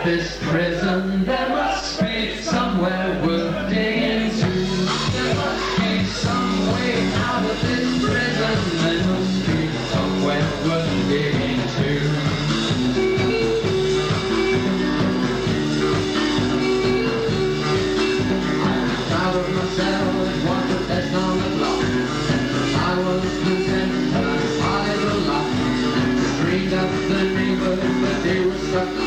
this prison, there must be somewhere worth digging to. There must be some way out of this prison. There must be somewhere worth digging to. I'm proud of myself, it was the best on the block. I was content and I smiled a lot. Dreamed of the neighbors, but they were stuck.